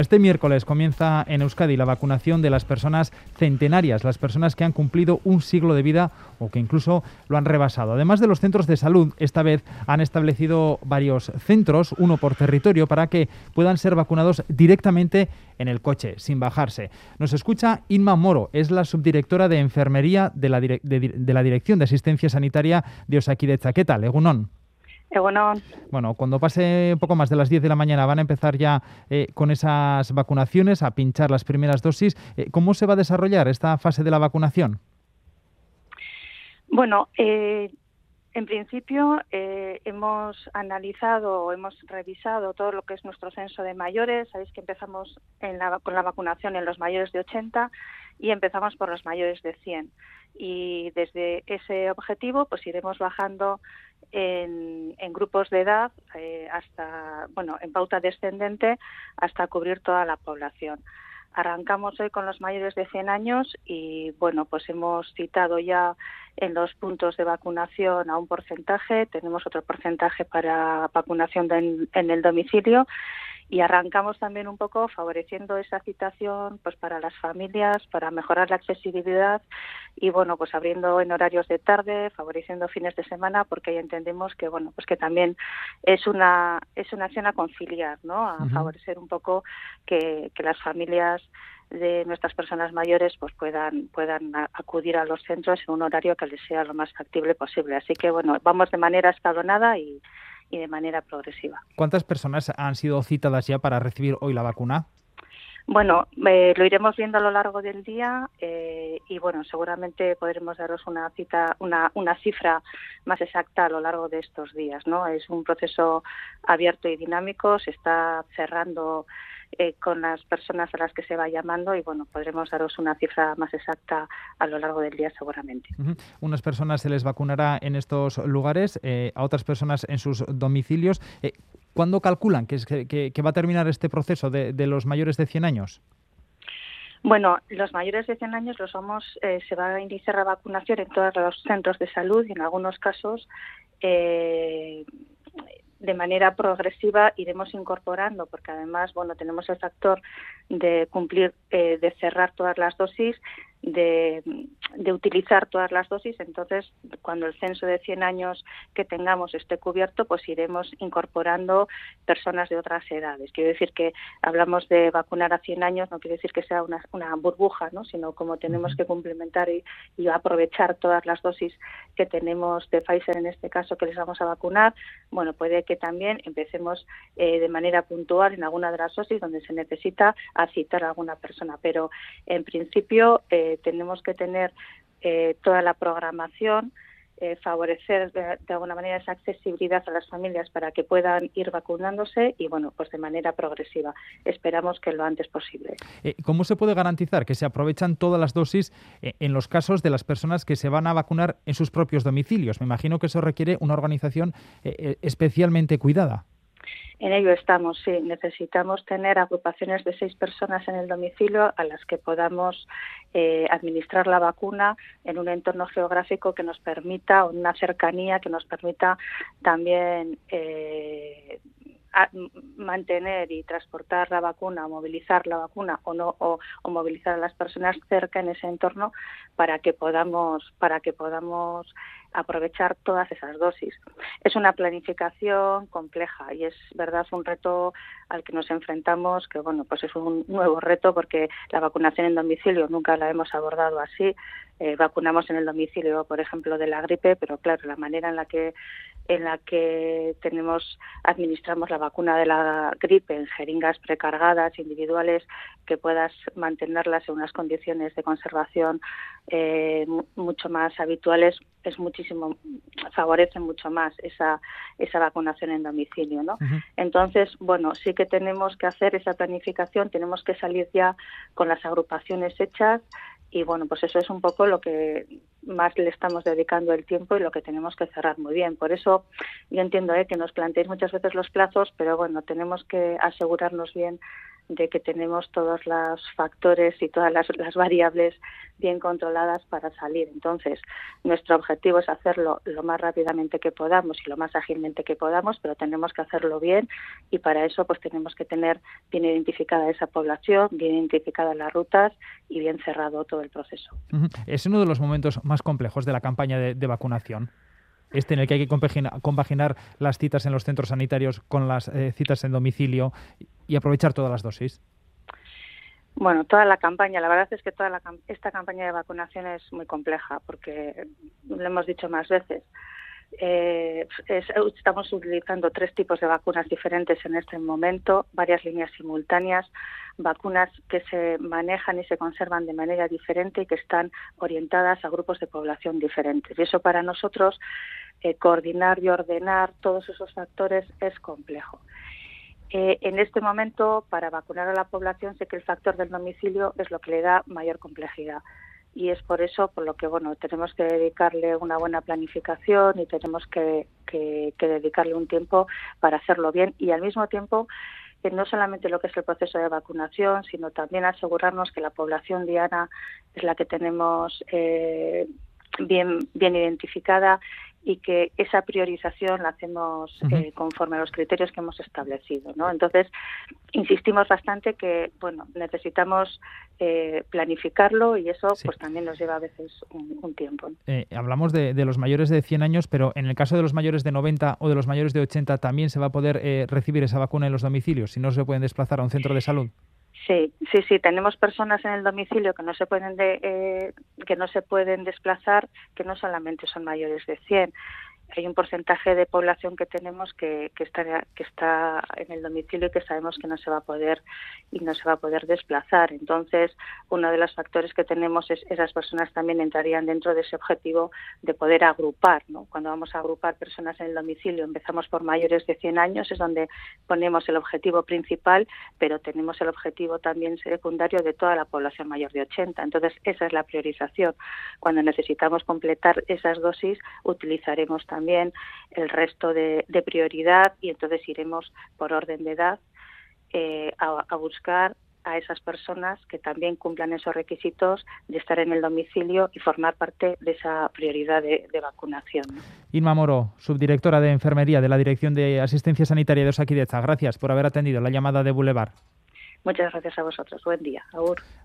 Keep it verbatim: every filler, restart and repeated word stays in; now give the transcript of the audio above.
Este miércoles comienza en Euskadi la vacunación de las personas centenarias, las personas que han cumplido un siglo de vida o que incluso lo han rebasado. Además de los centros de salud, esta vez han establecido varios centros, uno por territorio, para que puedan ser vacunados directamente en el coche, sin bajarse. Nos escucha Inma Moro, es la subdirectora de Enfermería de la, dire- de, de la Dirección de Asistencia Sanitaria de Osakidetza. ¿Qué tal, Egunon? Egunon. Bueno, cuando pase un poco más de las diez de la mañana van a empezar ya eh, con esas vacunaciones, a pinchar las primeras dosis. Eh, ¿Cómo se va a desarrollar esta fase de la vacunación? Bueno, eh, en principio eh, hemos analizado o hemos revisado todo lo que es nuestro censo de mayores. Sabéis que empezamos en la, con la vacunación en los mayores de ochenta y empezamos por los mayores de cien. Y desde ese objetivo pues iremos bajando en, en grupos de edad eh, hasta, bueno, en pauta descendente hasta cubrir toda la población. Arrancamos hoy con los mayores de cien años y, bueno, pues hemos citado ya en los puntos de vacunación a un porcentaje, tenemos otro porcentaje para vacunación de en, en el domicilio y arrancamos también un poco favoreciendo esa citación pues para las familias, para mejorar la accesibilidad y, bueno, pues abriendo en horarios de tarde, favoreciendo fines de semana, porque ahí entendemos que, bueno, pues que también es una es una acción a conciliar, ¿no? A Uh-huh. favorecer un poco que, que las familias de nuestras personas mayores pues puedan puedan acudir a los centros en un horario que les sea lo más factible posible. Así que, bueno, vamos de manera escalonada y y de manera progresiva. ¿Cuántas personas han sido citadas ya para recibir hoy la vacuna? Bueno, eh, lo iremos viendo a lo largo del día eh, y, bueno, seguramente podremos daros una cita, una, una cifra más exacta a lo largo de estos días, ¿no? Es un proceso abierto y dinámico, se está cerrando eh, con las personas a las que se va llamando y, bueno, podremos daros una cifra más exacta a lo largo del día seguramente. Uh-huh. Unas personas se les vacunará en estos lugares, eh, a otras personas en sus domicilios. Eh, ¿Cuándo calculan que, es, que, que va a terminar este proceso de, de los mayores de cien años? Bueno, los mayores de cien años los somos, eh, se va a iniciar la vacunación en todos los centros de salud y en algunos casos eh, de manera progresiva iremos incorporando, porque además, bueno, tenemos el factor de cumplir, eh, de cerrar todas las dosis, de, de utilizar todas las dosis. Entonces, cuando el censo de cien años que tengamos esté cubierto, pues iremos incorporando personas de otras edades. Quiero decir que hablamos de vacunar a cien años, no quiere decir que sea una, una burbuja, ¿no? Sino como tenemos que complementar y, y aprovechar todas las dosis que tenemos de Pfizer, en este caso, que les vamos a vacunar, bueno, puede que también empecemos eh, de manera puntual en alguna de las dosis donde se necesita a citar a alguna persona, pero en principio eh, tenemos que tener eh, toda la programación, eh, favorecer de, de alguna manera esa accesibilidad a las familias para que puedan ir vacunándose y, bueno, pues de manera progresiva. Esperamos que lo antes posible. Eh, ¿Cómo se puede garantizar que se aprovechan todas las dosis eh, en los casos de las personas que se van a vacunar en sus propios domicilios? Me imagino que eso requiere una organización eh, especialmente cuidada. En ello estamos, sí. Necesitamos tener agrupaciones de seis personas en el domicilio a las que podamos eh, administrar la vacuna en un entorno geográfico que nos permita, una cercanía que nos permita también eh, a mantener y transportar la vacuna, o movilizar la vacuna o no, o, o movilizar a las personas cerca en ese entorno para que podamos, para que podamos aprovechar todas esas dosis. Es una planificación compleja y es verdad un reto al que nos enfrentamos, que, bueno, pues es un nuevo reto porque la vacunación en domicilio nunca la hemos abordado así. Eh, vacunamos en el domicilio, por ejemplo, de la gripe, pero claro, la manera en la que en la que tenemos administramos la vacuna de la gripe en jeringas precargadas individuales que puedas mantenerlas en unas condiciones de conservación eh, mucho más habituales, es muchísimo, favorece mucho más esa esa vacunación en domicilio, ¿no? Uh-huh. Entonces, bueno, sí que tenemos que hacer esa planificación, tenemos que salir ya con las agrupaciones hechas. Y, bueno, pues eso es un poco lo que más le estamos dedicando el tiempo y lo que tenemos que cerrar muy bien. Por eso yo entiendo ¿eh? que nos planteéis muchas veces los plazos, pero, bueno, tenemos que asegurarnos bien de que tenemos todos los factores y todas las, las variables bien controladas para salir. Entonces, nuestro objetivo es hacerlo lo más rápidamente que podamos y lo más ágilmente que podamos, pero tenemos que hacerlo bien y para eso pues tenemos que tener bien identificada esa población, bien identificadas las rutas y bien cerrado todo el proceso. Es uno de los momentos más complejos de la campaña de, de vacunación. Este en el que hay que compaginar, compaginar las citas en los centros sanitarios con las eh, citas en domicilio y aprovechar todas las dosis. Bueno, toda la campaña, la verdad es que toda la, esta campaña de vacunación es muy compleja porque, lo hemos dicho más veces, eh, es, estamos utilizando tres tipos de vacunas diferentes en este momento, varias líneas simultáneas, vacunas que se manejan y se conservan de manera diferente y que están orientadas a grupos de población diferentes. Y eso para nosotros, eh, coordinar y ordenar todos esos factores es complejo. Eh, en este momento, para vacunar a la población, sé que el factor del domicilio es lo que le da mayor complejidad. Y es por eso por lo que bueno tenemos que dedicarle una buena planificación y tenemos que, que, que dedicarle un tiempo para hacerlo bien y al mismo tiempo que no solamente lo que es el proceso de vacunación, sino también asegurarnos que la población diana es la que tenemos eh, bien, bien identificada y que esa priorización la hacemos eh, conforme a los criterios que hemos establecido, ¿no? Entonces, insistimos bastante que, bueno, necesitamos eh, planificarlo y eso sí. pues también nos lleva a veces un, un tiempo, ¿no? Eh, hablamos de, de los mayores de cien años, pero en el caso de los mayores de noventa o de los mayores de ochenta, ¿también se va a poder eh, recibir esa vacuna en los domicilios si no se pueden desplazar a un centro de salud? Sí, sí, sí. Tenemos personas en el domicilio que no se pueden de, eh, que no se pueden desplazar, que no solamente son mayores de cien. Hay un porcentaje de población que tenemos que, que está que está en el domicilio y que sabemos que no se va a poder y no se va a poder desplazar. Entonces, uno de los factores que tenemos es esas personas también entrarían dentro de ese objetivo de poder agrupar, ¿no? Cuando vamos a agrupar personas en el domicilio, empezamos por mayores de cien años, es donde ponemos el objetivo principal, pero tenemos el objetivo también secundario de toda la población mayor de ochenta. Entonces, esa es la priorización. Cuando necesitamos completar esas dosis, utilizaremos también también el resto de, de prioridad y entonces iremos por orden de edad eh, a, a buscar a esas personas que también cumplan esos requisitos de estar en el domicilio y formar parte de esa prioridad de, de vacunación. Inma Moro, subdirectora de Enfermería de la Dirección de Asistencia Sanitaria de Osakidetza, gracias por haber atendido la llamada de Boulevard. Muchas gracias a vosotros. Buen día. Agur.